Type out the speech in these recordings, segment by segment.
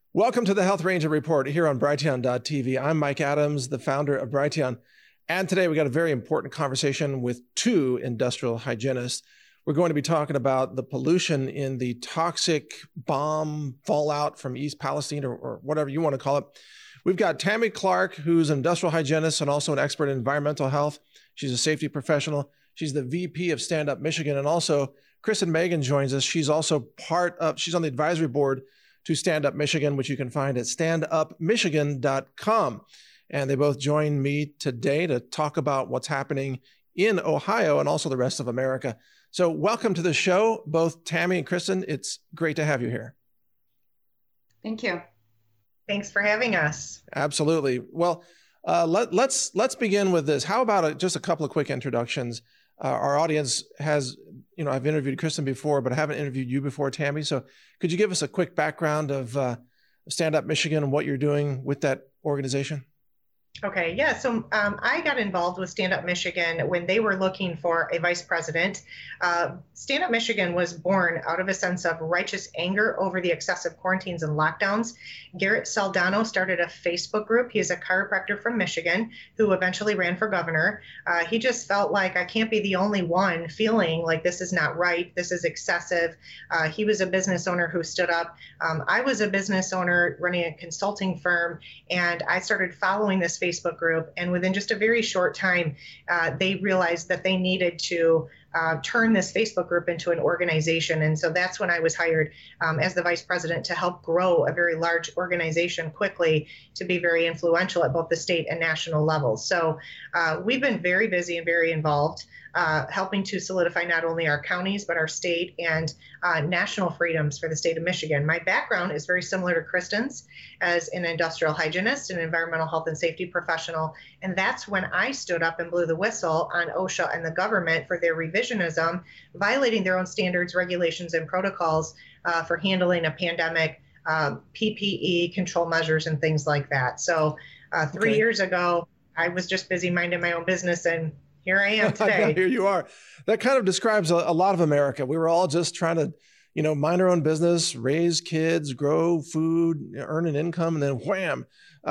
Welcome to the Health Ranger Report here on Brighteon.tv. I'm Mike Adams, the founder of Brighteon. And today we got a very important conversation with two industrial hygienists. We're going to be talking about the pollution in the toxic bomb fallout from East Palestine or whatever you want to call it. We've got Tammy Clark, who's an industrial hygienist and also an expert in environmental health. She's a safety professional. She's the VP of Stand Up Michigan. And also Kristen Megan joins us. She's also she's on the advisory board to Stand Up Michigan, which you can find at standupmichigan.com. And they both join me today to talk about what's happening in Ohio and also the rest of America. So welcome to the show, both Tammy and Kristen. It's great to have you here. Thank you. Thanks for having us. Absolutely. Well, let's begin with this. How about just a couple of quick introductions? Our audience has, I've interviewed Kristen before, but I haven't interviewed you before, Tammy. So could you give us a quick background of Stand Up Michigan and what you're doing with that organization? Okay, yeah. So I got involved with Stand Up Michigan when they were looking for a vice president. Stand Up Michigan was born out of a sense of righteous anger over the excessive quarantines and lockdowns. Garrett Saldano started a Facebook group. He's a chiropractor from Michigan who eventually ran for governor. He just felt like, I can't be the only one feeling like this is not right, this is excessive. He was a business owner who stood up. I was a business owner running a consulting firm, and I started following this Facebook group, and within just a very short time, they realized that they needed to turn this Facebook group into an organization. And so that's when I was hired as the vice president to help grow a very large organization quickly to be very influential at both the state and national levels. So we've been very busy and very involved, helping to solidify not only our counties, but our state and national freedoms for the state of Michigan. My background is very similar to Kristen's as an industrial hygienist and environmental health and safety professional. And that's when I stood up and blew the whistle on OSHA and the government for their revisionism, violating their own standards, regulations, and protocols for handling a pandemic, PPE control measures and things like that. So 3 years ago, I was just busy minding my own business, and here I am today. Here you are. That kind of describes a lot of America. We were all just trying to, mind our own business, raise kids, grow food, earn an income, and then wham.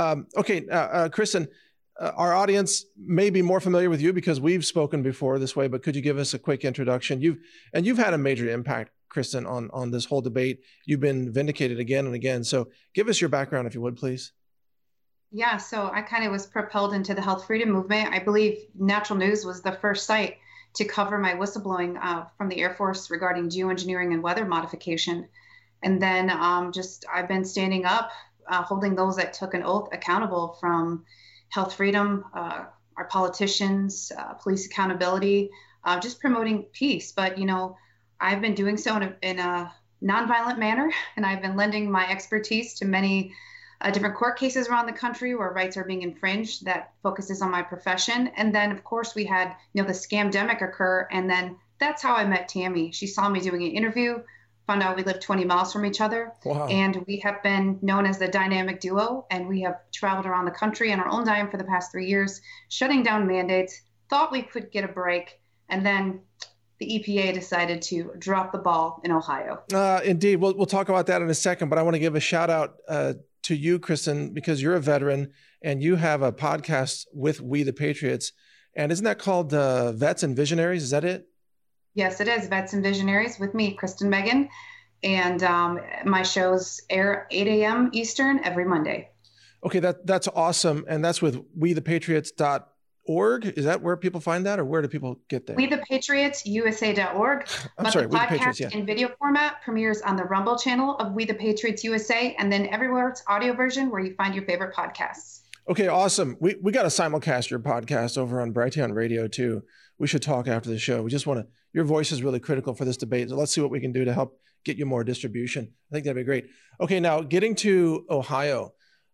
Kristen, our audience may be more familiar with you because we've spoken before this way, but could you give us a quick introduction? You've had a major impact, Kristen, on this whole debate. You've been vindicated again and again. So give us your background, if you would, please. Yeah, so I kind of was propelled into the health freedom movement. I believe Natural News was the first site to cover my whistleblowing from the Air Force regarding geoengineering and weather modification. And then I've been standing up, holding those that took an oath accountable, from health freedom, our politicians, police accountability, just promoting peace. But, I've been doing so in a nonviolent manner, and I've been lending my expertise to many different court cases around the country where rights are being infringed that focuses on my profession. And then, of course, we had, the scamdemic occur. And then that's how I met Tammy. She saw me doing an interview, found out we lived 20 miles from each other. Wow. And we have been known as the dynamic duo. And we have traveled around the country on our own dime for the past 3 years, shutting down mandates, thought we could get a break. And then the EPA decided to drop the ball in Ohio. Indeed. We'll talk about that in a second, but I want to give a shout out to you, Kristen, because you're a veteran and you have a podcast with We the Patriots. And isn't that called Vets and Visionaries? Is that it? Yes, it is. Vets and Visionaries with me, Kristen Megan. And my shows air 8 a.m. Eastern every Monday. Okay, that's awesome. And that's with wethepatriots.org. Is that where people find that, or where do people get that? WeThePatriotsUSA.org. I'm sorry, the podcast in video format premieres on the Rumble channel of We the Patriots USA, and then everywhere it's audio version where you find your favorite podcasts. Okay, awesome. We got to simulcast your podcast over on Brighteon Radio too. We should talk after the show. We just want to, your voice is really critical for this debate. So let's see what we can do to help get you more distribution. I think that'd be great. Okay, now getting to Ohio.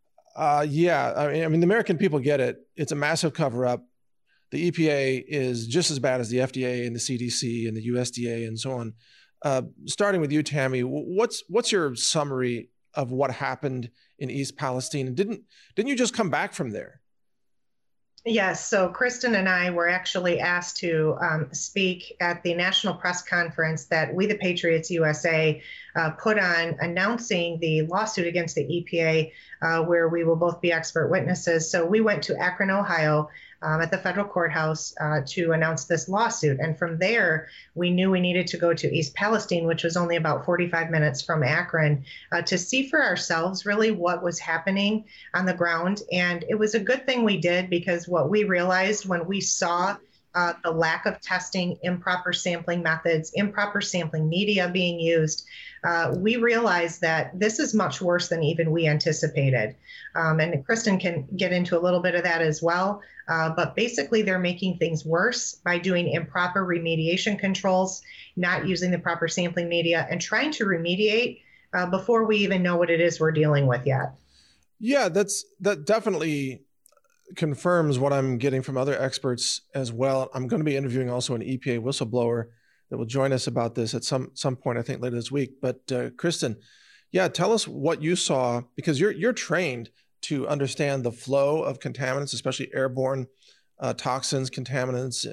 I mean, the American people get it. It's a massive cover-up. The EPA is just as bad as the FDA and the CDC and the USDA and so on. Starting with you, Tammy, what's your summary of what happened in East Palestine? And didn't you just come back from there? Yes, so Kristen and I were actually asked to speak at the national press conference that We the Patriots USA put on announcing the lawsuit against the EPA, where we will both be expert witnesses. So we went to Akron, Ohio, at the federal courthouse to announce this lawsuit. And from there, we knew we needed to go to East Palestine, which was only about 45 minutes from Akron, to see for ourselves really what was happening on the ground. And it was a good thing we did, because what we realized when we saw the lack of testing, improper sampling methods, improper sampling media being used, we realized that this is much worse than even we anticipated. And Kristen can get into a little bit of that as well. But basically, they're making things worse by doing improper remediation controls, not using the proper sampling media, and trying to remediate before we even know what it is we're dealing with yet. Yeah, that definitely confirms what I'm getting from other experts as well. I'm going to be interviewing also an EPA whistleblower that will join us about this at some point, I think later this week. But Kristen, yeah, tell us what you saw, because you're trained to understand the flow of contaminants, especially airborne toxins, contaminants,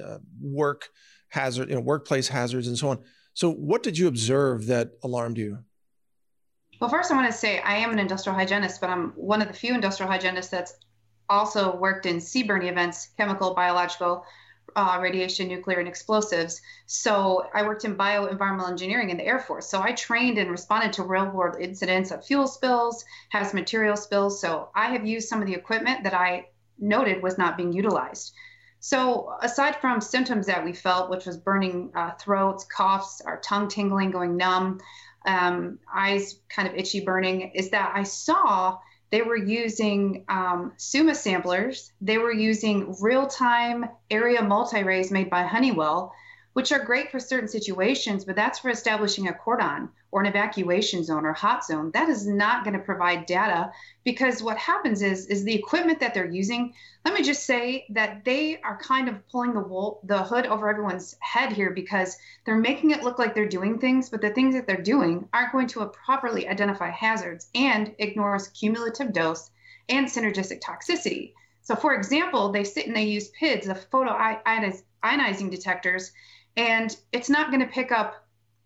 workplace hazards, and so on. So what did you observe that alarmed you? Well, first I want to say I am an industrial hygienist, but I'm one of the few industrial hygienists that's also worked in CBRNE events, chemical, biological, radiation, nuclear, and explosives. So I worked in bioenvironmental engineering in the Air Force. So I trained and responded to real-world incidents of fuel spills, hazardous material spills. So I have used some of the equipment that I noted was not being utilized. So aside from symptoms that we felt, which was burning throats, coughs, our tongue tingling, going numb, eyes kind of itchy, burning, is that I saw they were using SUMA samplers. They were using real-time area multi-arrays made by Honeywell, which are great for certain situations, but that's for establishing a cordon or an evacuation zone or hot zone. That is not going to provide data, because what happens is the equipment that they're using, let me just say that they are kind of pulling the hood over everyone's head here, because they're making it look like they're doing things, but the things that they're doing aren't going to properly identify hazards and ignores cumulative dose and synergistic toxicity. So for example, they sit and they use PIDs, the photo ionizing detectors, and it's not going to pick up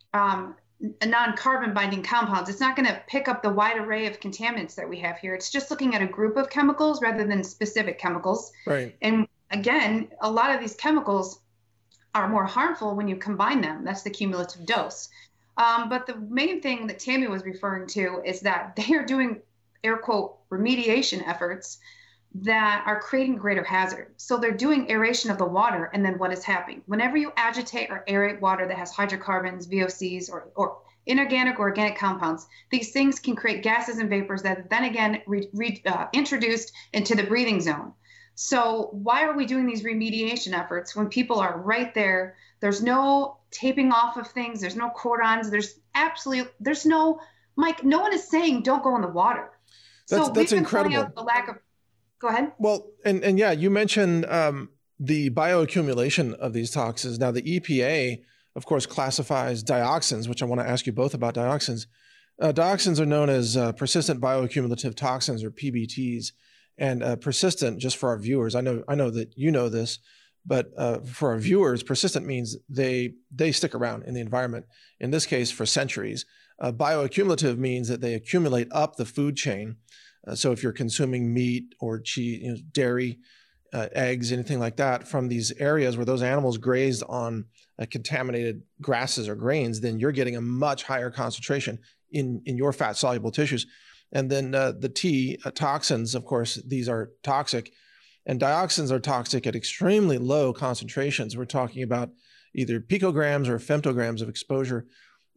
non-carbon binding compounds. It's not going to pick up the wide array of contaminants that we have here. It's just looking at a group of chemicals rather than specific chemicals. Right. And again, a lot of these chemicals are more harmful when you combine them. That's the cumulative dose. But the main thing that Tammy was referring to is that they are doing, air quote, remediation efforts that are creating greater hazard. So they're doing aeration of the water, and then what is happening? Whenever you agitate or aerate water that has hydrocarbons, VOCs, or inorganic or organic compounds, these things can create gases and vapors that then again introduced into the breathing zone. So why are we doing these remediation efforts when people are right there? There's no taping off of things. There's no cordons. There's no, Mike, no one is saying don't go in the water. That's incredible. The lack of, go ahead. Well, and yeah, you mentioned the bioaccumulation of these toxins. Now, the EPA, of course, classifies dioxins, which I want to ask you both about dioxins. Dioxins are known as persistent bioaccumulative toxins, or PBTs. And persistent, just for our viewers, I know that you know this, but for our viewers, persistent means they stick around in the environment. In this case, for centuries. Bioaccumulative means that they accumulate up the food chain. So if you're consuming meat or cheese, dairy, eggs, anything like that from these areas where those animals grazed on contaminated grasses or grains, then you're getting a much higher concentration in your fat-soluble tissues. And then the T, toxins, of course, these are toxic. And dioxins are toxic at extremely low concentrations. We're talking about either picograms or femtograms of exposure.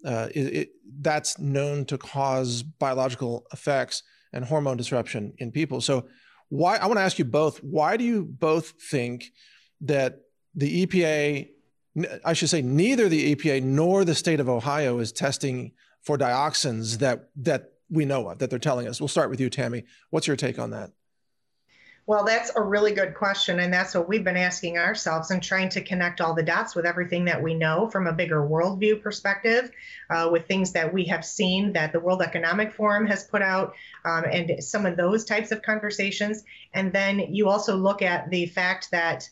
That's known to cause biological effects and hormone disruption in people. So I want to ask you both, why do you both think that the EPA, I should say neither the EPA nor the state of Ohio is testing for dioxins that we know of, that they're telling us? We'll start with you, Tammy. What's your take on that? Well, that's a really good question. And that's what we've been asking ourselves and trying to connect all the dots with everything that we know from a bigger worldview perspective, with things that we have seen that the World Economic Forum has put out, and some of those types of conversations. And then you also look at the fact that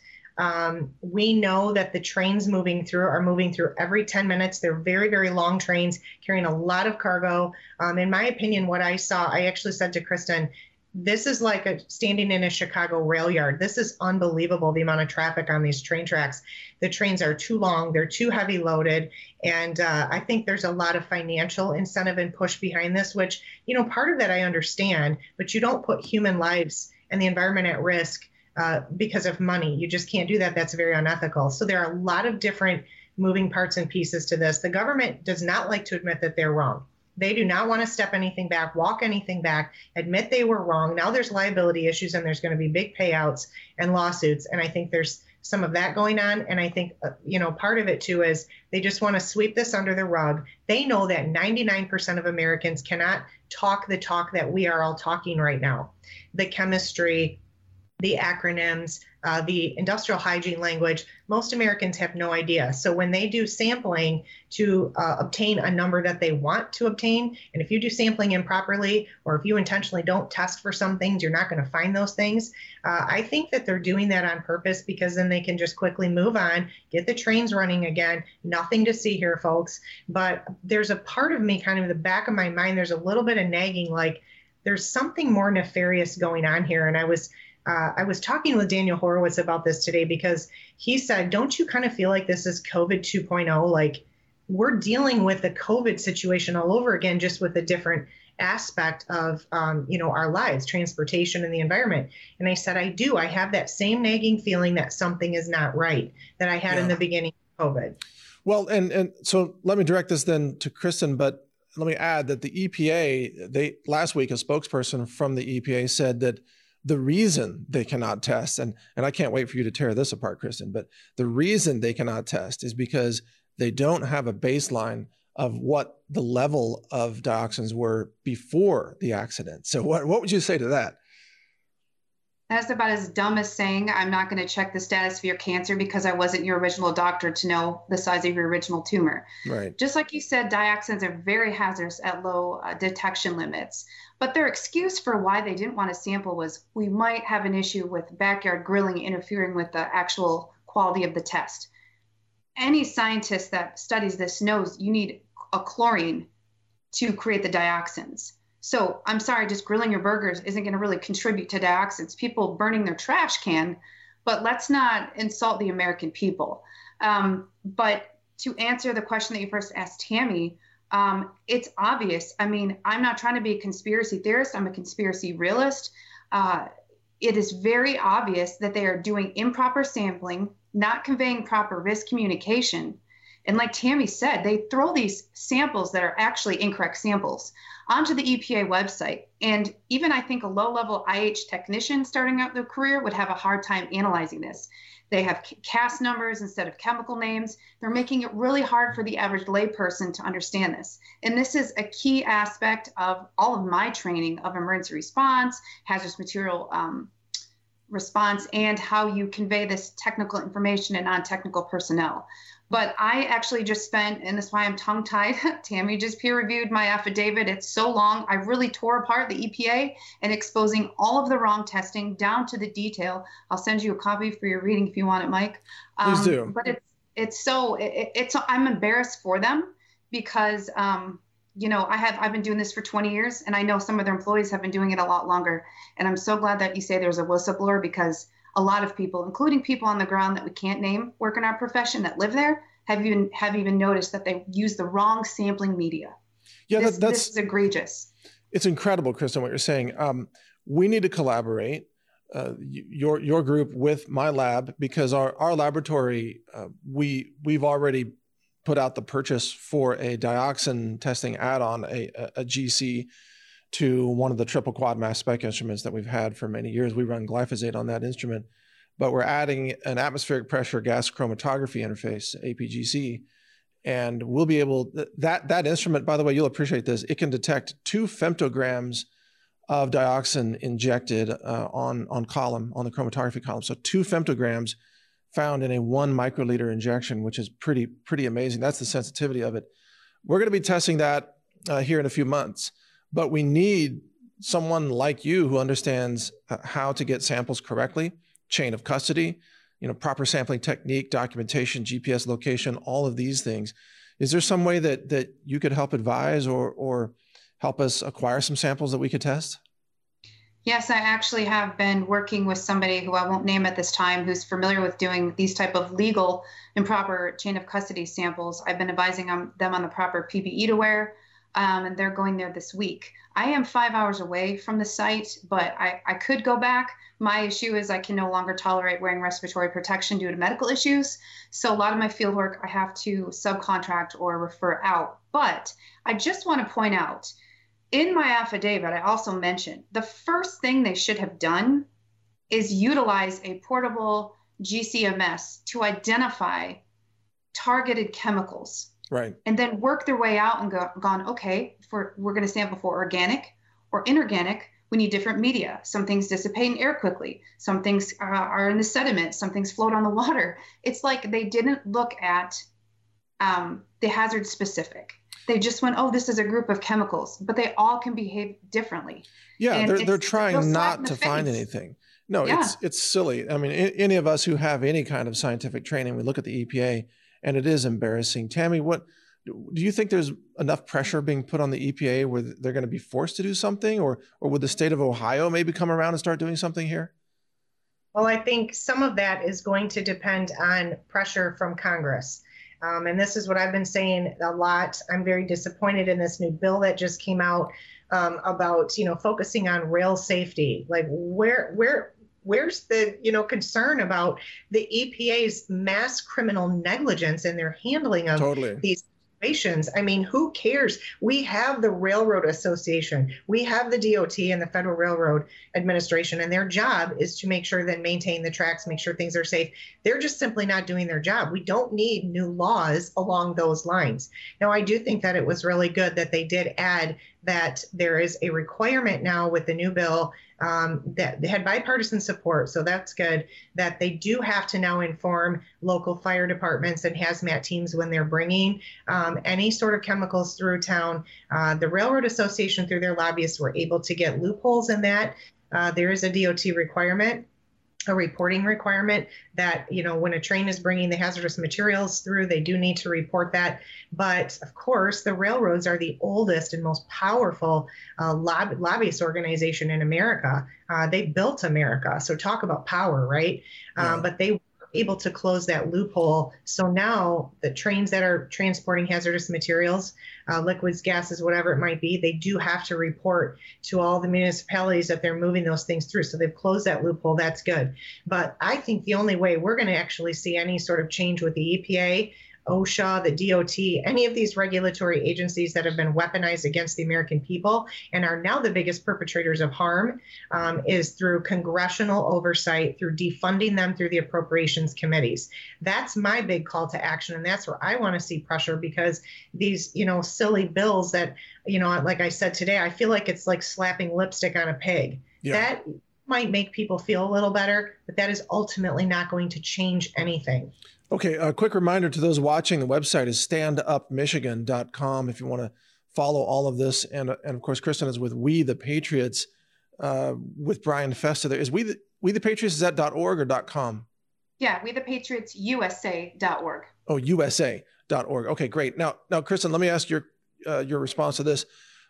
we know that the trains are moving through every 10 minutes. They're very, very long trains carrying a lot of cargo. In my opinion, what I saw, I actually said to Kristen, this is like standing in a Chicago rail yard. This is unbelievable, the amount of traffic on these train tracks. The trains are too long, they're too heavy loaded. And I think there's a lot of financial incentive and push behind this, which, part of that I understand, but you don't put human lives and the environment at risk because of money. You just can't do that. That's very unethical. So there are a lot of different moving parts and pieces to this. The government does not like to admit that they're wrong. They do not want to step anything back, walk anything back, admit they were wrong. Now there's liability issues and there's going to be big payouts and lawsuits. And I think there's some of that going on. And I think, part of it too is they just want to sweep this under the rug. They know that 99% of Americans cannot talk the talk that we are all talking right now. The chemistry, the acronyms, the industrial hygiene language, most Americans have no idea. So when they do sampling to obtain a number that they want to obtain, and if you do sampling improperly, or if you intentionally don't test for some things, you're not going to find those things. I think that they're doing that on purpose because then they can just quickly move on, get the trains running again. Nothing to see here, folks. But there's a part of me, kind of in the back of my mind, there's a little bit of nagging, like there's something more nefarious going on here. And I was talking with Daniel Horowitz about this today because he said, don't you kind of feel like this is COVID 2.0? Like we're dealing with the COVID situation all over again, just with a different aspect of, our lives, transportation and the environment. And I said, I do. I have that same nagging feeling that something is not right that I had in the beginning of COVID. Well, and so let me direct this then to Kristen, but let me add that the EPA, last week, a spokesperson from the EPA said that the reason they cannot test, and I can't wait for you to tear this apart, Kristen, but the reason they cannot test is because they don't have a baseline of what the level of dioxins were before the accident. So what would you say to that? That's about as dumb as saying, I'm not going to check the status of your cancer because I wasn't your original doctor to know the size of your original tumor. Right. Just like you said, dioxins are very hazardous at low detection limits. But their excuse for why they didn't want to sample was, we might have an issue with backyard grilling interfering with the actual quality of the test. Any scientist that studies this knows you need a chlorine to create the dioxins. So I'm sorry, just grilling your burgers isn't going to really contribute to dioxins. People burning their trash can, but let's not insult the American people. But to answer the question that you first asked Tammy, it's obvious. I mean, I'm not trying to be a conspiracy theorist. I'm a conspiracy realist. It is very obvious that they are doing improper sampling, not conveying proper risk communication. And like Tammy said, they throw these samples that are actually incorrect samples onto the EPA website. And even I think a low-level IH technician starting out their career would have a hard time analyzing this. They have CAS numbers instead of chemical names. They're making it really hard for the average layperson to understand this. And this is a key aspect of all of my training of emergency response, hazardous material response, and how you convey this technical information to non-technical personnel. But I actually just spent, and that's why I'm tongue-tied, Tammy just peer-reviewed my affidavit. It's so long. I really tore apart the EPA and exposing all of the wrong testing down to the detail. I'll send you a copy for your reading if you want it, Mike. Please do. But I'm embarrassed for them because, I've been doing this for 20 years, and I know some of their employees have been doing it a lot longer. And I'm so glad that you say there's a whistleblower, because a lot of people, including people on the ground that we can't name, work in our profession that live there, have even noticed that they use the wrong sampling media. Yeah, this is egregious. It's incredible, Kristen, what you're saying. We need to collaborate, your group with my lab, because our laboratory, we've already put out the purchase for a dioxin testing add-on, a GC, to one of the triple quad mass spec instruments that we've had for many years. We run glyphosate on that instrument, but we're adding an atmospheric pressure gas chromatography interface, APGC, and we'll be able, that instrument, by the way, you'll appreciate this, it can detect 2 femtograms of dioxin injected on the chromatography column. So 2 femtograms found in a 1 microliter injection, which is pretty amazing. That's the sensitivity of it. We're going to be testing that here in a few months, but we need someone like you who understands how to get samples correctly, chain of custody, proper sampling technique, documentation, GPS location, all of these things. Is there some way that you could help advise or help us acquire some samples that we could test? Yes, I actually have been working with somebody who I won't name at this time, who's familiar with doing these type of legal and proper chain of custody samples. I've been advising them on the proper PPE to wear, and they're going there this week. I am 5 hours away from the site, but I could go back. My issue is I can no longer tolerate wearing respiratory protection due to medical issues. So a lot of my field work I have to subcontract or refer out. But I just want to point out, in my affidavit, I also mentioned the first thing they should have done is utilize a portable GCMS to identify targeted chemicals. Right. And then work their way out and gone, okay, we're going to sample for organic or inorganic. We need different media. Some things dissipate in air quickly. Some things are in the sediment. Some things float on the water. It's like they didn't look at the hazard specific. They just went, oh, this is a group of chemicals, but they all can behave differently. Yeah, they're trying not to find anything. No, yeah. It's silly. I mean, any of us who have any kind of scientific training, we look at the EPA and it is embarrassing. Tammy, what do you think there's enough pressure being put on the EPA where they're going to be forced to do something, or would the state of Ohio maybe come around and start doing something here? Well, I think some of that is going to depend on pressure from Congress. And this is what I've been saying a lot. I'm very disappointed in this new bill that just came out about, focusing on rail safety. Like where's the, concern about the EPA's mass criminal negligence in their handling of these situations? I mean, who cares? We have the Railroad Association, we have the DOT and the Federal Railroad Administration, and their job is to make sure that maintain the tracks, make sure things are safe. They're just simply not doing their job. We don't need new laws along those lines. Now, I do think that it was really good that they did add that there is a requirement now with the new bill that they had bipartisan support, so that's good, that they do have to now inform local fire departments and hazmat teams when they're bringing any sort of chemicals through town. The Railroad Association, through their lobbyists, were able to get loopholes in that. There is a DOT requirement, a reporting requirement that, when a train is bringing the hazardous materials through, they do need to report that. But of course, the railroads are the oldest and most powerful lobbyist organization in America. They built America. So talk about power, right? Yeah. But they were able to close that loophole. So now the trains that are transporting hazardous materials, liquids, gases, whatever it might be, they do have to report to all the municipalities that they're moving those things through. So they've closed that loophole. That's good. But I think the only way we're going to actually see any sort of change with the EPA, OSHA, the DOT, any of these regulatory agencies that have been weaponized against the American people and are now the biggest perpetrators of harm, is through congressional oversight, through defunding them through the appropriations committees. That's my big call to action, and that's where I want to see pressure, because these, silly bills that, like I said today, I feel like it's like slapping lipstick on a pig. Yeah. That might make people feel a little better, but that is ultimately not going to change anything. Okay, a quick reminder to those watching, the website is standupmichigan.com if you want to follow all of this. And of course, Kristen is with We the Patriots with Brian Festa there. Is We the Patriots, is that .org or .com? Yeah, WeThePatriotsUSA.org. Oh, USA.org. Okay, great. Now, Kristen, let me ask your response to this.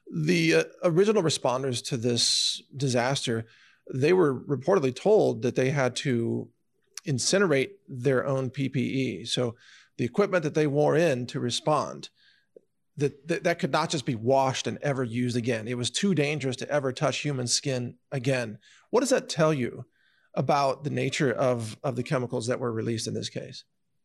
The original responders to this disaster, they were reportedly told that they had to incinerate their own PPE. So the equipment that they wore in to respond, that could not just be washed and ever used again. It was too dangerous to ever touch human skin again. What does that tell you about the nature of the chemicals that were released in this case?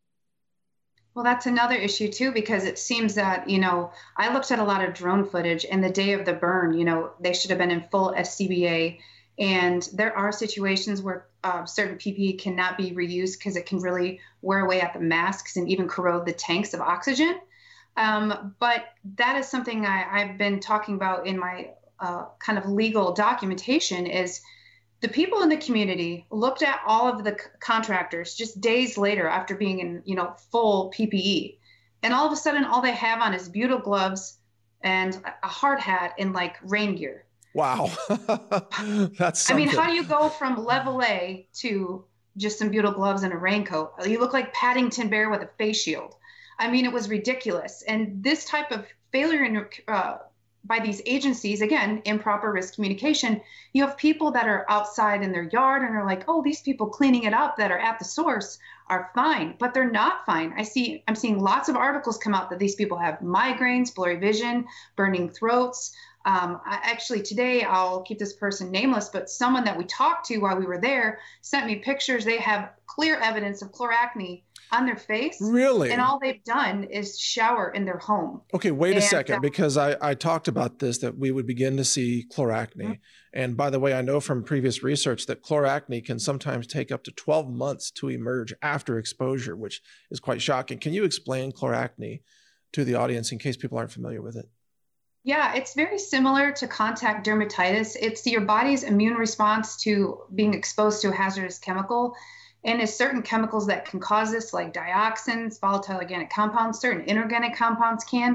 Well, that's another issue too, because it seems that, I looked at a lot of drone footage, and the day of the burn, they should have been in full SCBA. And there are situations where certain PPE cannot be reused because it can really wear away at the masks and even corrode the tanks of oxygen. But that is something I've been talking about in my kind of legal documentation is the people in the community looked at all of the contractors just days later after being in, full PPE. And all of a sudden, all they have on is butyl gloves and a hard hat and like rain gear. Wow. That's something. I mean, how do you go from level A to just some butyl gloves and a raincoat? You look like Paddington Bear with a face shield. I mean, it was ridiculous. And this type of failure by these agencies, again, improper risk communication, you have people that are outside in their yard and are like, oh, these people cleaning it up that are at the source are fine, but they're not fine. I'm seeing lots of articles come out that these people have migraines, blurry vision, burning throats. Actually, today, I'll keep this person nameless, but someone that we talked to while we were there sent me pictures. They have clear evidence of chloracne on their face. Really? And all they've done is shower in their home. Okay, wait a second, because I talked about this, that we would begin to see chloracne. Mm-hmm. And by the way, I know from previous research that chloracne can sometimes take up to 12 months to emerge after exposure, which is quite shocking. Can you explain chloracne to the audience in case people aren't familiar with it? Yeah, it's very similar to contact dermatitis. It's your body's immune response to being exposed to a hazardous chemical. And it's certain chemicals that can cause this, like dioxins, volatile organic compounds, certain inorganic compounds can.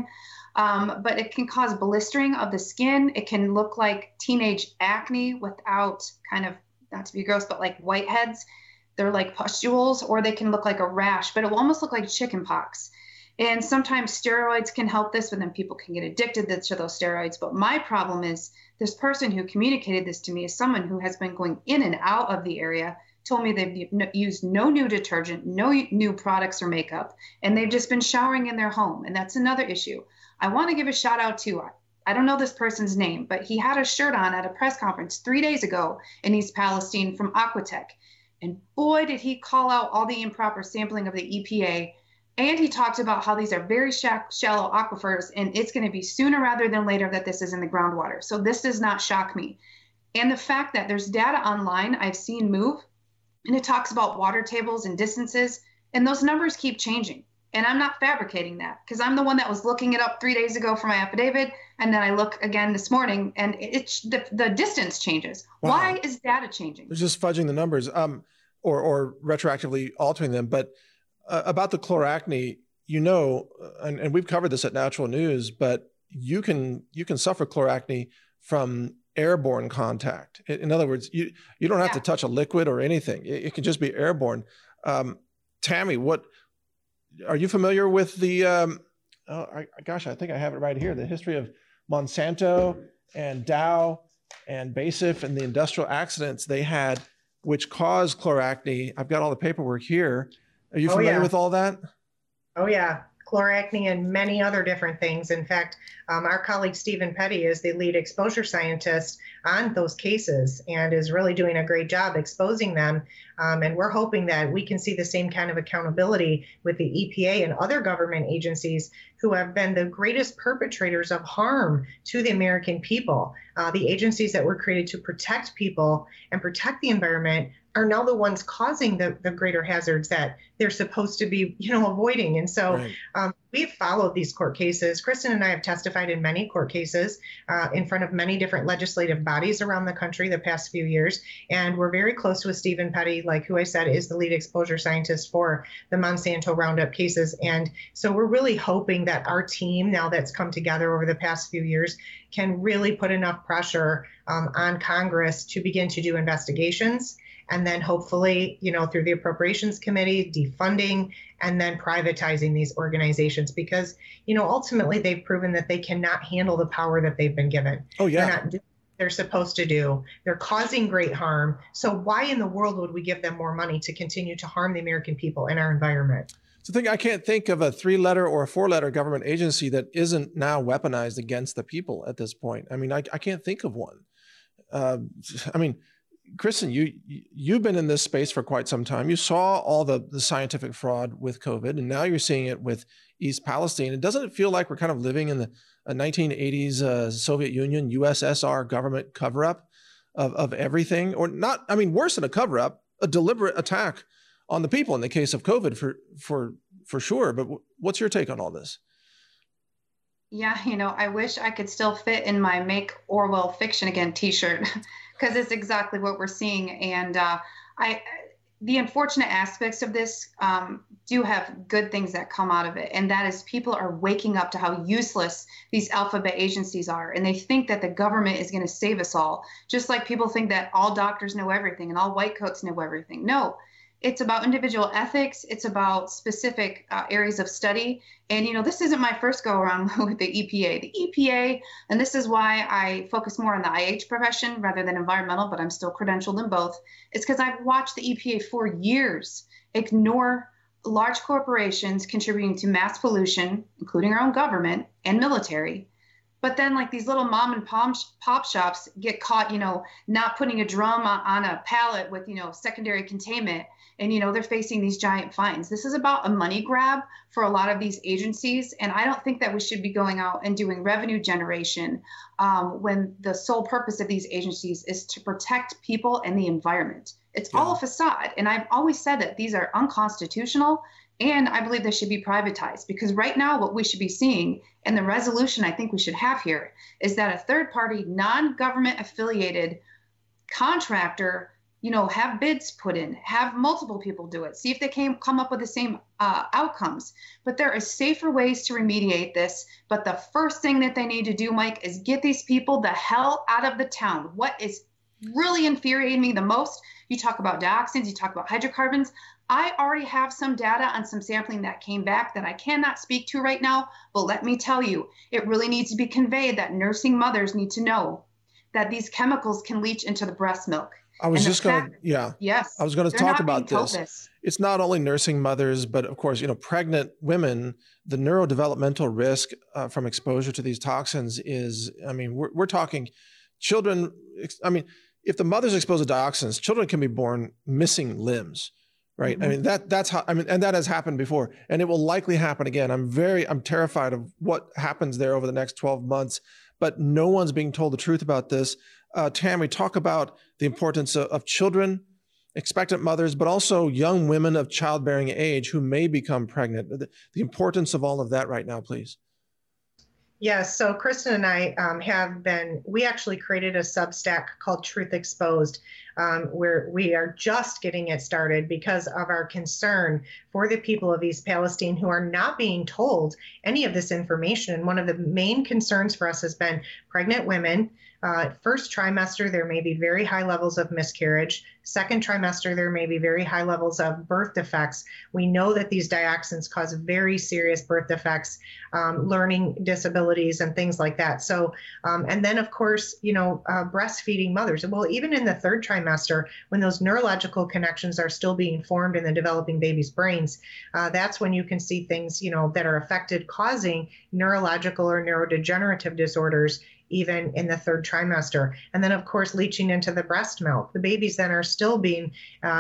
But it can cause blistering of the skin. It can look like teenage acne without kind of, not to be gross, but like whiteheads. They're like pustules, or they can look like a rash, but it will almost look like chicken pox. And sometimes steroids can help this, but then people can get addicted to those steroids. But my problem is this person who communicated this to me is someone who has been going in and out of the area, told me they've used no new detergent, no new products or makeup, and they've just been showering in their home. And that's another issue. I want to give a shout out to, I don't know this person's name, but he had a shirt on at a press conference 3 days ago in East Palestine from Aquatech. And boy, did he call out all the improper sampling of the EPA. And he talked about how these are very shallow aquifers, and it's going to be sooner rather than later that this is in the groundwater. So this does not shock me. And the fact that there's data online I've seen move, and it talks about water tables and distances, and those numbers keep changing. And I'm not fabricating that, because I'm the one that was looking it up 3 days ago for my affidavit, and then I look again this morning, and the distance changes. Wow. Why is data changing? It's just fudging the numbers, or retroactively altering them. But about the chloracne, and we've covered this at Natural News, but you can suffer chloracne from airborne contact. In other words, you don't have to touch a liquid or anything. It can just be airborne. Tammy, are you familiar with the, I think I have it right here, the history of Monsanto and Dow and BASF and the industrial accidents they had, which caused chloracne. I've got all the paperwork here. Are you familiar with all that? Oh, yeah. Chloracne and many other different things. In fact, our colleague Stephen Petty is the lead exposure scientist on those cases and is really doing a great job exposing them. And we're hoping that we can see the same kind of accountability with the EPA and other government agencies who have been the greatest perpetrators of harm to the American people. The agencies that were created to protect people and protect the environment are now the ones causing the greater hazards that they're supposed to be, avoiding. And so we've followed these court cases. Kristen and I have testified in many court cases in front of many different legislative bodies around the country the past few years. And we're very close with Stephen Petty, who I said is the lead exposure scientist for the Monsanto Roundup cases. And so we're really hoping that our team, now that's come together over the past few years, can really put enough pressure on Congress to begin to do investigations. And then hopefully, through the Appropriations Committee, defunding and then privatizing these organizations, because, ultimately they've proven that they cannot handle the power that they've been given. Oh, yeah. They're not doing what they're supposed to do. They're causing great harm. So why in the world would we give them more money to continue to harm the American people and our environment? So I can't think of a 3-letter or a 4-letter government agency that isn't now weaponized against the people at this point. I mean, I can't think of one. Kristen, you've been in this space for quite some time. You saw all the scientific fraud with COVID, and now you're seeing it with East Palestine. And doesn't it feel like we're kind of living in the 1980s Soviet Union, USSR government cover-up of everything? Or not, worse than a cover-up, a deliberate attack on the people in the case of COVID for sure. But what's your take on all this? Yeah, I wish I could still fit in my Make Orwell Fiction Again t-shirt because it's exactly what we're seeing. And I, the unfortunate aspects of this do have good things that come out of it. And that is people are waking up to how useless these alphabet agencies are. And they think that the government is going to save us all, just like people think that all doctors know everything and all white coats know everything. No, it's about individual ethics. It's about specific areas of study. And, this isn't my first go around with the EPA. The EPA, and this is why I focus more on the IH profession rather than environmental, but I'm still credentialed in both. It's because I've watched the EPA for years ignore large corporations contributing to mass pollution, including our own government and military. But then, like these little mom and pop shops get caught, not putting a drum on a pallet with, secondary containment. And, they're facing these giant fines. This is about a money grab for a lot of these agencies. And I don't think that we should be going out and doing revenue generation when the sole purpose of these agencies is to protect people and the environment. It's all a facade. And I've always said that these are unconstitutional. And I believe they should be privatized because right now, what we should be seeing and the resolution I think we should have here is that a third party, non-government affiliated contractor, have bids put in, have multiple people do it, see if they can come up with the same outcomes. But there are safer ways to remediate this. But the first thing that they need to do, Mike, is get these people the hell out of the town. What is really infuriating me the most, you talk about dioxins, you talk about hydrocarbons. I already have some data on some sampling that came back that I cannot speak to right now, but let me tell you, it really needs to be conveyed that nursing mothers need to know that these chemicals can leach into the breast milk. I was just going to, yes, I was going to talk about this. It's not only nursing mothers, but of course, pregnant women, the neurodevelopmental risk from exposure to these toxins is, we're talking children. If the mother's exposed to dioxins, children can be born missing limbs, right? Mm-hmm. That's how, and that has happened before, and it will likely happen again. I'm terrified of what happens there over the next 12 months, but no one's being told the truth about this. Tammy, talk about the importance of children, expectant mothers, but also young women of childbearing age who may become pregnant. The importance of all of that right now, please. Yes, so Kristen and I we actually created a Substack called Truth Exposed, where we are just getting it started because of our concern for the people of East Palestine who are not being told any of this information. And one of the main concerns for us has been pregnant women. First trimester, there may be very high levels of miscarriage. Second trimester, there may be very high levels of birth defects. We know that these dioxins cause very serious birth defects, learning disabilities, and things like that. So, and then of course, breastfeeding mothers. Well, even in the third trimester, when those neurological connections are still being formed in the developing baby's brains, that's when you can see things, that are affected, causing neurological or neurodegenerative disorders even in the third trimester. And then, of course, leaching into the breast milk. The babies then are still being,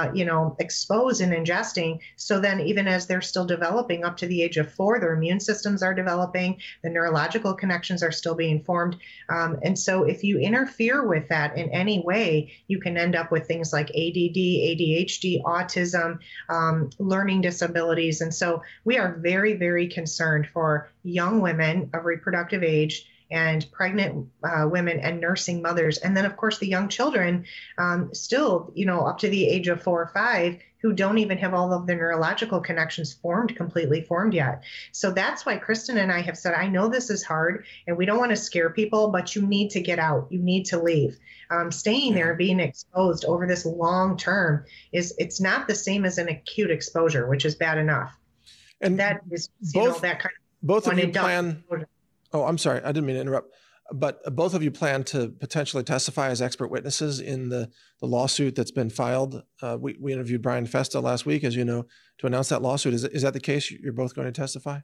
exposed and ingesting. So then even as they're still developing up to the age of 4, their immune systems are developing, the neurological connections are still being formed. And so if you interfere with that in any way, you can end up with things like ADD, ADHD, autism, learning disabilities. And so we are very, very concerned for young women of reproductive age and pregnant women and nursing mothers. And then, of course, the young children still, up to the age of 4 or 5, who don't even have all of their neurological connections completely formed yet. So that's why Kristen and I have said, I know this is hard and we don't want to scare people, but you need to get out. You need to leave. Staying there, being exposed over this long term it's not the same as an acute exposure, which is bad enough. And that is, both, that kind of both of you plan. Oh, I'm sorry. I didn't mean to interrupt. But both of you plan to potentially testify as expert witnesses in the lawsuit that's been filed. We interviewed Brian Festa last week, as you know, to announce that lawsuit. Is that the case? You're both going to testify?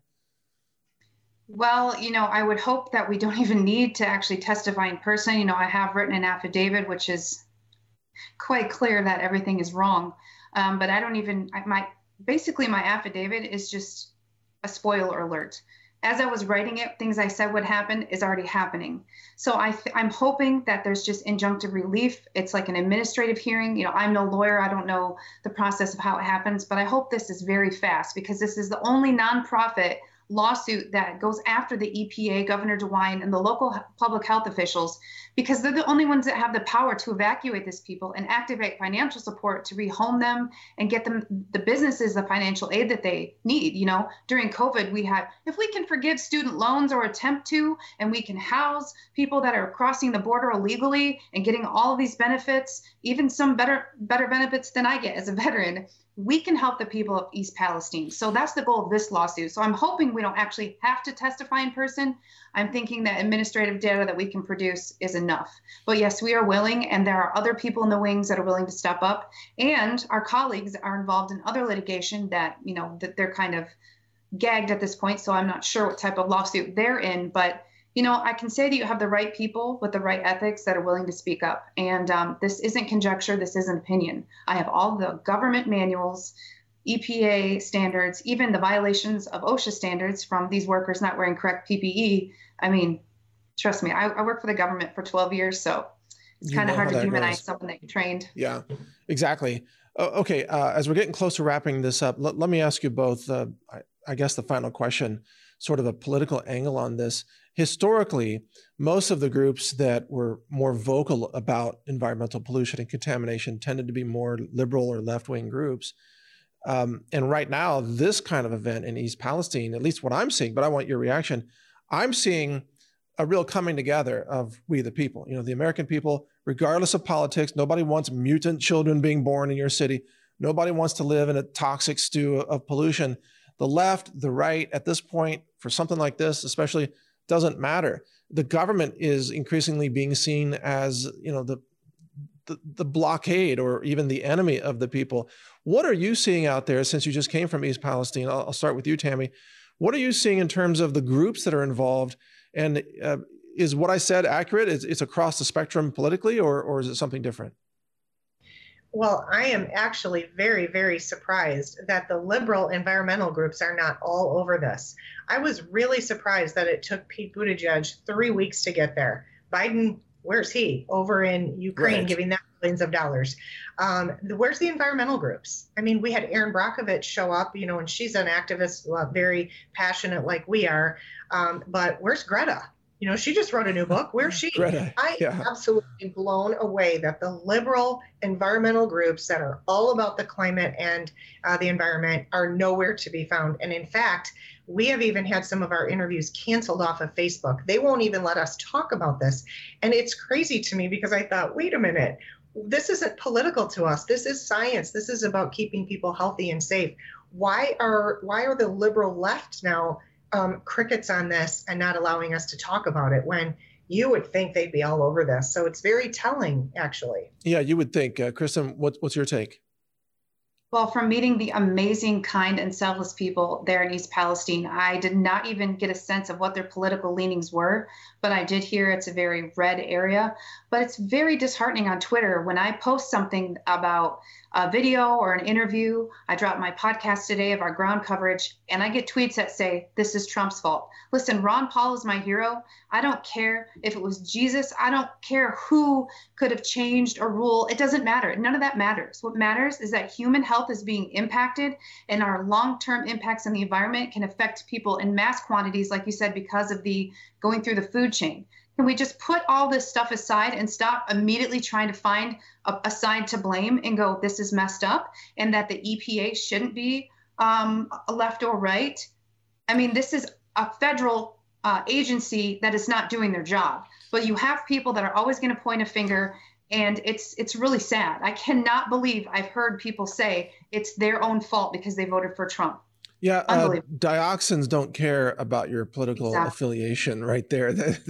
Well, I would hope that we don't even need to actually testify in person. I have written an affidavit, which is quite clear that everything is wrong. But I don't even, basically my affidavit is just a spoiler alert. As I was writing it, things I said would happen is already happening. So I'm hoping that there's just injunctive relief. It's like an administrative hearing. I'm no lawyer. I don't know the process of how it happens, but I hope this is very fast because this is the only nonprofit lawsuit that goes after the EPA, Governor DeWine, and the local public health officials, because they're the only ones that have the power to evacuate these people and activate financial support to rehome them and get them the businesses the financial aid that they need. You know, during COVID, we had, if we can forgive student loans or attempt to, and we can house people that are crossing the border illegally and getting all of these benefits, even some better benefits than I get as a veteran, we can help the people of East Palestine. So that's the goal of this lawsuit. So I'm hoping we don't actually have to testify in person. I'm thinking that administrative data that we can produce is enough. But yes, we are willing, and there are other people in the wings that are willing to step up. And our colleagues are involved in other litigation that, you know, that they're kind of gagged at this point. So I'm not sure what type of lawsuit they're in, but you know, I can say that you have the right people with the right ethics that are willing to speak up. And this isn't conjecture. This isn't opinion. I have all the government manuals, EPA standards, even the violations of OSHA standards from these workers not wearing correct PPE. I mean, trust me, I worked for the government for 12 years, so it's kind of hard to demonize someone that you trained. Yeah, exactly. Okay, as we're getting close to wrapping this up, let me ask you both, I guess the final question, sort of a political angle on this. Historically, most of the groups that were more vocal about environmental pollution and contamination tended to be more liberal or left-wing groups. And right now, this kind of event in East Palestine, at least what I'm seeing, but I want your reaction, I'm seeing a real coming together of we the people, you know, the American people, regardless of politics. Nobody wants mutant children being born in your city. Nobody wants to live in a toxic stew of pollution. The left, the right, at this point, for something like this, especially, doesn't matter. The government is increasingly being seen as, you know, the blockade or even the enemy of the people. What are you seeing out there, since you just came from East Palestine? I'll start with you, Tammy. What are you seeing in terms of the groups that are involved? And is what I said accurate? It's across the spectrum politically, or is it something different? Well, I am actually very, very surprised that the liberal environmental groups are not all over this. I was really surprised that it took Pete Buttigieg 3 weeks to get there. Biden, where's he? Over in Ukraine, right, giving them billions of dollars. Where's the environmental groups? I mean, we had Erin Brockovich show up, you know, and she's an activist, very passionate like we are. But where's Greta? You know, she just wrote a new book. Where's she? Greta, I am absolutely blown away that the liberal environmental groups that are all about the climate and the environment are nowhere to be found. And in fact, we have even had some of our interviews canceled off of Facebook. They won't even let us talk about this. And it's crazy to me because I thought, wait a minute, this isn't political to us. This is science. This is about keeping people healthy and safe. Why are the liberal left now crickets on this and not allowing us to talk about it, when you would think they'd be all over this? So it's very telling, actually. Yeah, you would think. Kristen, what's your take? Well, from meeting the amazing, kind, and selfless people there in East Palestine, I did not even get a sense of what their political leanings were, but I did hear it's a very red area. But it's very disheartening on Twitter when I post something about a video or an interview. I dropped my podcast today of our ground coverage, and I get tweets that say, this is Trump's fault. Listen, Ron Paul is my hero. I don't care if it was Jesus. I don't care who could have changed or ruled. It doesn't matter. None of that matters. What matters is that human health is being impacted, and our long-term impacts on the environment can affect people in mass quantities, like you said, because of the going through the food chain. Can we just put all this stuff aside and stop immediately trying to find a side to blame and go, this is messed up, and that the EPA shouldn't be left or right? I mean, this is a federal agency that is not doing their job, but you have people that are always going to point a finger, and it's really sad. I cannot believe I've heard people say it's their own fault because they voted for Trump. Yeah, dioxins don't care about your political affiliation right there.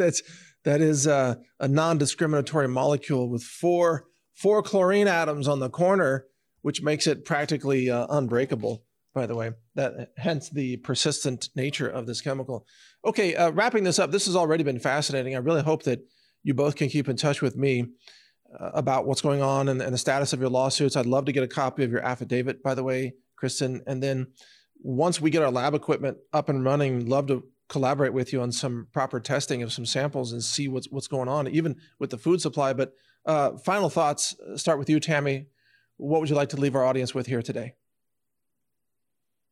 That is a non-discriminatory molecule with four chlorine atoms on the corner, which makes it practically unbreakable, by the way. Hence the persistent nature of this chemical. Okay, wrapping this up, this has already been fascinating. I really hope that you both can keep in touch with me about what's going on and the status of your lawsuits. I'd love to get a copy of your affidavit, by the way, Kristen. And then once we get our lab equipment up and running, love to collaborate with you on some proper testing of some samples and see what's going on, even with the food supply. But final thoughts, start with you, Tammy. What would you like to leave our audience with here today?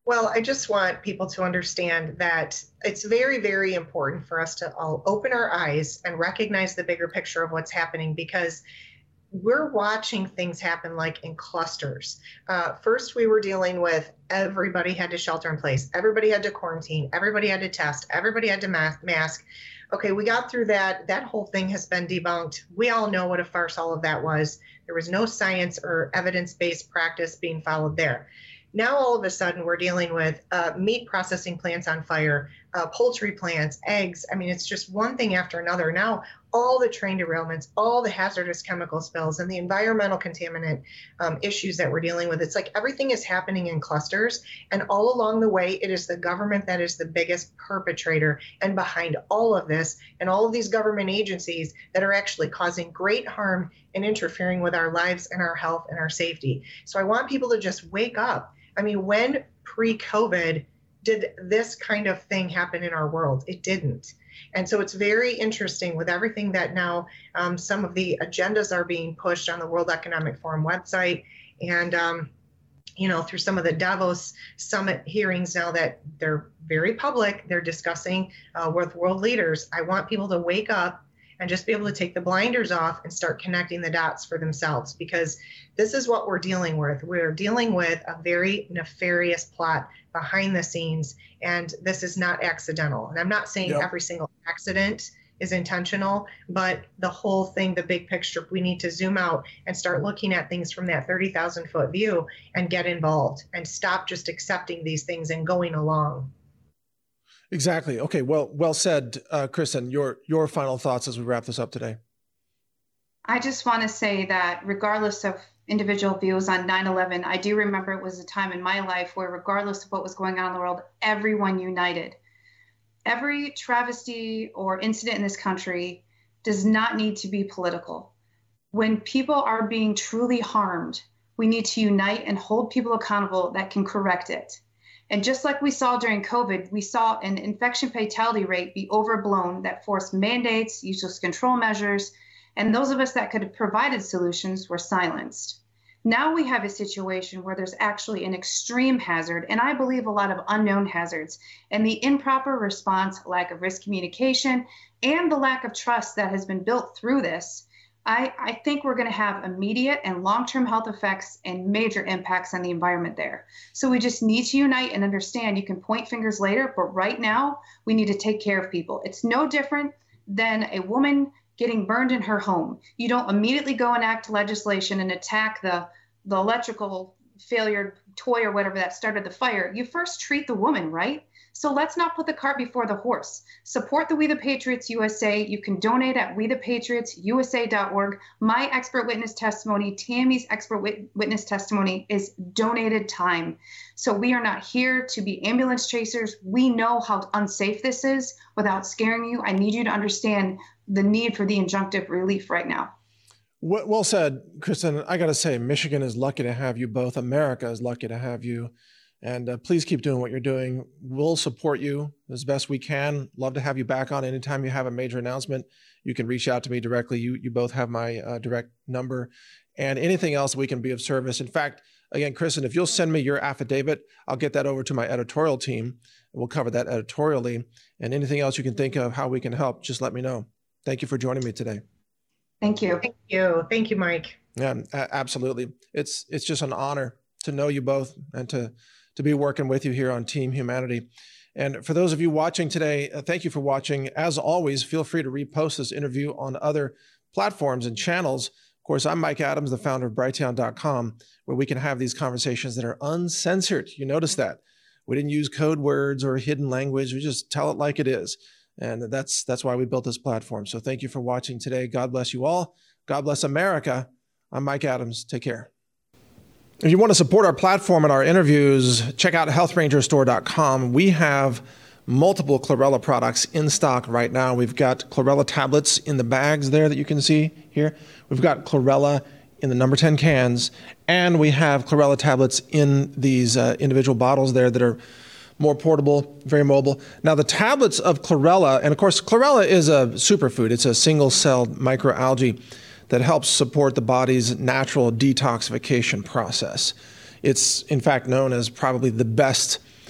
Well, I just want people to understand that it's very, very important for us to all open our eyes and recognize the bigger picture of what's happening, because we're watching things happen like in clusters. First, we were dealing with everybody had to shelter in place, everybody had to quarantine, everybody had to test, everybody had to mask. Okay, we got through that. That whole thing has been debunked. We all know what a farce all of that was. There was no science or evidence-based practice being followed there. Now, all of a sudden, we're dealing with meat processing plants on fire, poultry plants, eggs. I mean, it's just one thing after another. Now, all the train derailments, all the hazardous chemical spills, and the environmental contaminant issues that we're dealing with. It's like everything is happening in clusters. And all along the way, it is the government that is the biggest perpetrator and behind all of this, and all of these government agencies that are actually causing great harm and interfering with our lives and our health and our safety. So I want people to just wake up. I mean, when pre-COVID did this kind of thing happen in our world? It didn't. And so it's very interesting with everything that now some of the agendas are being pushed on the World Economic Forum website, and through some of the Davos summit hearings now that they're very public, they're discussing with world leaders. I want people to wake up and just be able to take the blinders off and start connecting the dots for themselves, because this is what we're dealing with. We're dealing with a very nefarious plot behind the scenes, and this is not accidental. And I'm not saying every single accident is intentional, but the whole thing, the big picture, we need to zoom out and start looking at things from that 30,000-foot view and get involved and stop just accepting these things and going along. Exactly. Okay. Well said, Kristen. Your final thoughts as we wrap this up today. I just want to say that regardless of individual views on 9/11, I do remember it was a time in my life where, regardless of what was going on in the world, everyone united. Every travesty or incident in this country does not need to be political. When people are being truly harmed, we need to unite and hold people accountable that can correct it. And just like we saw during COVID, we saw an infection fatality rate be overblown that forced mandates, useless control measures, and those of us that could have provided solutions were silenced. Now we have a situation where there's actually an extreme hazard, and I believe a lot of unknown hazards, and the improper response, lack of risk communication, and the lack of trust that has been built through this. I think we're going to have immediate and long-term health effects and major impacts on the environment there. So we just need to unite and understand. You can point fingers later, but right now we need to take care of people. It's no different than a woman getting burned in her home. You don't immediately go and enact legislation and attack the electrical failure toy or whatever that started the fire. You first treat the woman, right? So let's not put the cart before the horse. Support the We the Patriots USA. You can donate at wethepatriotsusa.org. My expert witness testimony, Tammy's expert witness testimony is donated time. So we are not here to be ambulance chasers. We know how unsafe this is. Without scaring you, I need you to understand the need for the injunctive relief right now. Well said, Kristen. I got to say, Michigan is lucky to have you both. America is lucky to have you. And please keep doing what you're doing. We'll support you as best we can. Love to have you back on. Anytime you have a major announcement, you can reach out to me directly. You both have my direct number. And anything else we can be of service. In fact, again, Kristen, if you'll send me your affidavit, I'll get that over to my editorial team. And we'll cover that editorially. And anything else you can think of how we can help, just let me know. Thank you for joining me today. Thank you. Thank you. Thank you, Mike. Yeah, absolutely. It's just an honor to know you both and to be working with you here on Team Humanity. And for those of you watching today, thank you for watching. As always, feel free to repost this interview on other platforms and channels. Of course, I'm Mike Adams, the founder of Brighteon.com, where we can have these conversations that are uncensored. You notice that. We didn't use code words or hidden language. We just tell it like it is. And that's why we built this platform. So thank you for watching today. God bless you all. God bless America. I'm Mike Adams. Take care. If you want to support our platform and our interviews, check out healthrangerstore.com. We have multiple chlorella products in stock right now. We've got chlorella tablets in the bags there that you can see here. We've got chlorella in the number 10 cans, and we have chlorella tablets in these individual bottles there that are more portable, very mobile. Now, the tablets of chlorella, and of course, chlorella is a superfood. It's a single-celled microalgae that helps support the body's natural detoxification process. It's, in fact, known as probably the best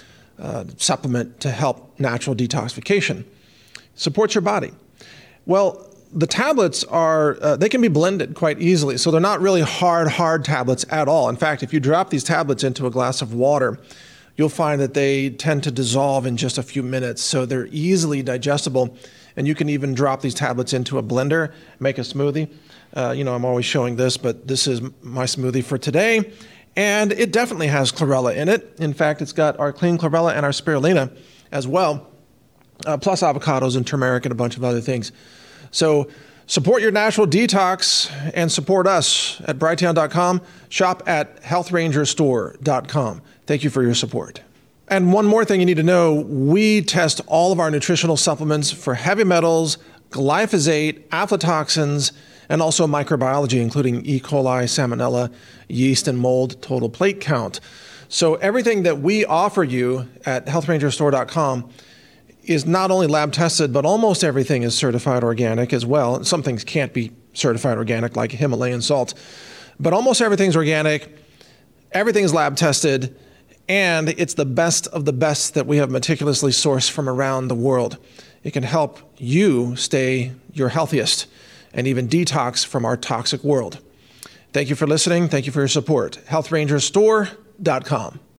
supplement to help natural detoxification. Supports your body. Well, the tablets they can be blended quite easily. So they're not really hard tablets at all. In fact, if you drop these tablets into a glass of water, you'll find that they tend to dissolve in just a few minutes. So they're easily digestible. And you can even drop these tablets into a blender, make a smoothie. I'm always showing this, but this is my smoothie for today. And it definitely has chlorella in it. In fact, it's got our clean chlorella and our spirulina as well, plus avocados and turmeric and a bunch of other things. So support your natural detox and support us at Brighteon.com. Shop at HealthRangerStore.com. Thank you for your support. And one more thing you need to know, we test all of our nutritional supplements for heavy metals, glyphosate, aflatoxins, and also microbiology, including E. coli, salmonella, yeast, and mold total plate count. So everything that we offer you at HealthRangerStore.com is not only lab tested, but almost everything is certified organic as well. Some things can't be certified organic, like Himalayan salt, but almost everything's organic, everything's lab tested, and it's the best of the best that we have meticulously sourced from around the world. It can help you stay your healthiest and even detox from our toxic world. Thank you for listening. Thank you for your support. HealthRangerStore.com.